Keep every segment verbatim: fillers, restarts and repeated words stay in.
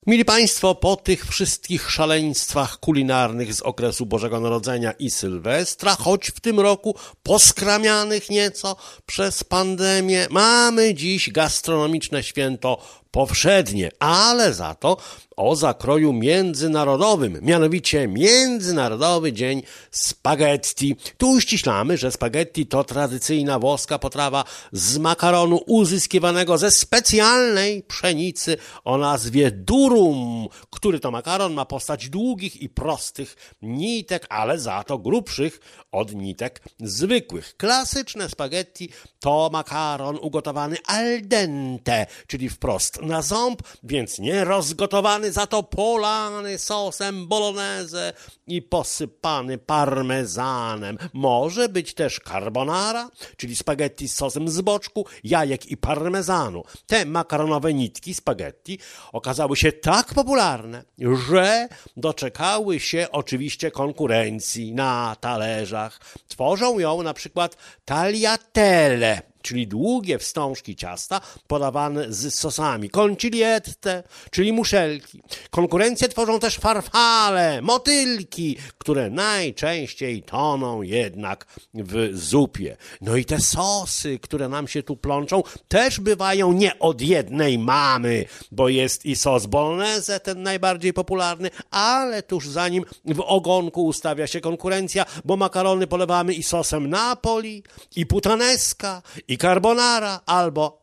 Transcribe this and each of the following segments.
Mili Państwo, po tych wszystkich szaleństwach kulinarnych z okresu Bożego Narodzenia i Sylwestra, choć w tym roku poskramianych nieco przez pandemię, mamy dziś gastronomiczne święto powszednie, ale za to o zakroju międzynarodowym, mianowicie Międzynarodowy Dzień Spaghetti. Tu uściślamy, że spaghetti to tradycyjna włoska potrawa z makaronu uzyskiwanego ze specjalnej pszenicy o nazwie durum, który to makaron ma postać długich i prostych nitek, ale za to grubszych od nitek zwykłych. Klasyczne spaghetti to makaron ugotowany al dente, czyli wprost na ząb, więc nie rozgotowany, za to polany sosem bolognese i posypany parmezanem. Może być też carbonara, czyli spaghetti z sosem z boczku, jajek i parmezanu. Te makaronowe nitki spaghetti okazały się tak popularne, że doczekały się oczywiście konkurencji na talerzach. Tworzą ją na przykład tagliatelle, czyli długie wstążki ciasta podawane z sosami, conciliette, czyli muszelki. Konkurencję tworzą też farfale, motylki, które najczęściej toną jednak w zupie. No i te sosy, które nam się tu plączą, też bywają nie od jednej mamy, bo jest i sos bolognese, ten najbardziej popularny, ale tuż za nim w ogonku ustawia się konkurencja, bo makarony polewamy i sosem Napoli, i puttanesca, i carbonara albo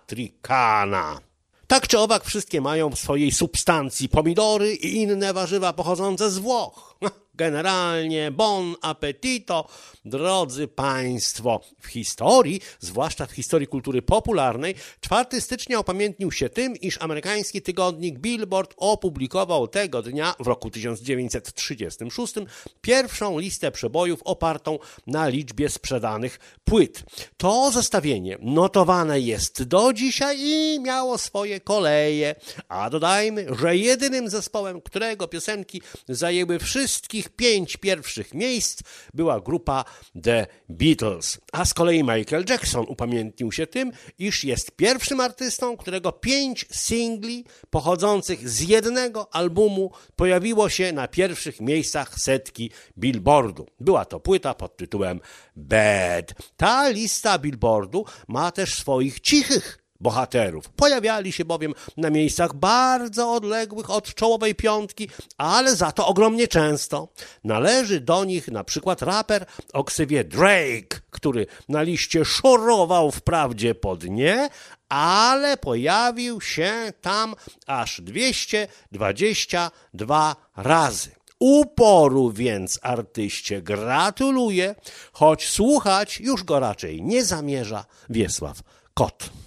amatricana. Tak czy owak wszystkie mają w swojej substancji pomidory i inne warzywa pochodzące z Włoch. Generalnie bon appetito, drodzy Państwo. W historii, zwłaszcza w historii kultury popularnej, czwartego stycznia upamiętnił się tym, iż amerykański tygodnik Billboard opublikował tego dnia w roku tysiąc dziewięćset trzydziestym szóstym pierwszą listę przebojów opartą na liczbie sprzedanych płyt. To zestawienie notowane jest do dzisiaj i miało swoje koleje. A dodajmy, że jedynym zespołem, którego piosenki zajęły wszystkich pięć pierwszych miejsc, była grupa The Beatles. A z kolei Michael Jackson upamiętnił się tym, iż jest pierwszym artystą, którego pięć singli pochodzących z jednego albumu pojawiło się na pierwszych miejscach setki Billboardu. Była to płyta pod tytułem Bad. Ta lista Billboardu ma też swoich cichych bohaterów. Pojawiali się bowiem na miejscach bardzo odległych od czołowej piątki, ale za to ogromnie często. Należy do nich na przykład raper o ksywie Drake, który na liście szorował wprawdzie po dnie, ale pojawił się tam aż dwieście dwadzieścia dwa razy. Uporu więc artyście gratuluję, choć słuchać już go raczej nie zamierza Wiesław Kot.